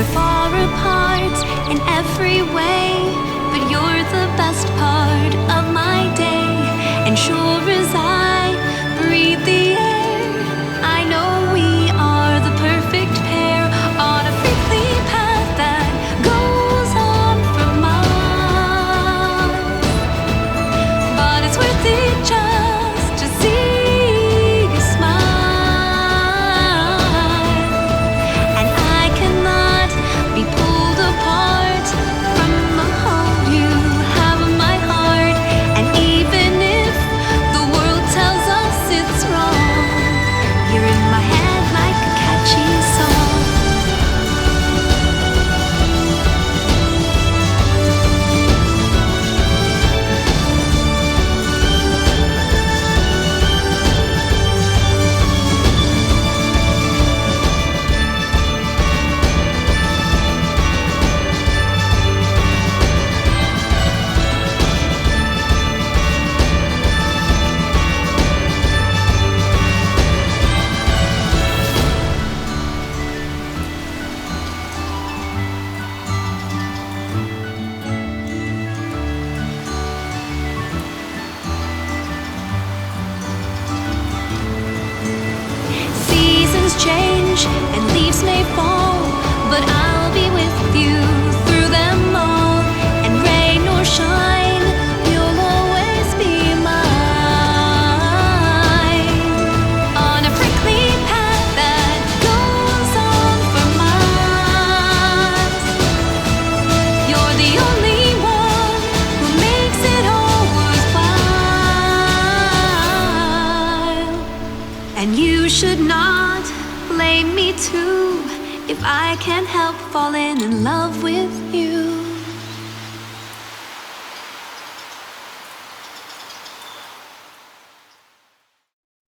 We're far apart in every way, but you're the best part of my day. And sure as I breathe the air, I know we are the perfect pair on a prickly path that goes on for miles. But it's worth it just to see you smile. And I cannot be pulled apart from the hold you have of my heart. And even if the world tells us it's wrong, you're in my head like a catchy song. Seasons change and leaves may fall, but I'll be with you through them all. And rain or shine, you'll always be mine. On a prickly path that goes on for miles, you're the only one who makes it all worthwhile. And you should not blame me too if I can't help falling in love with you.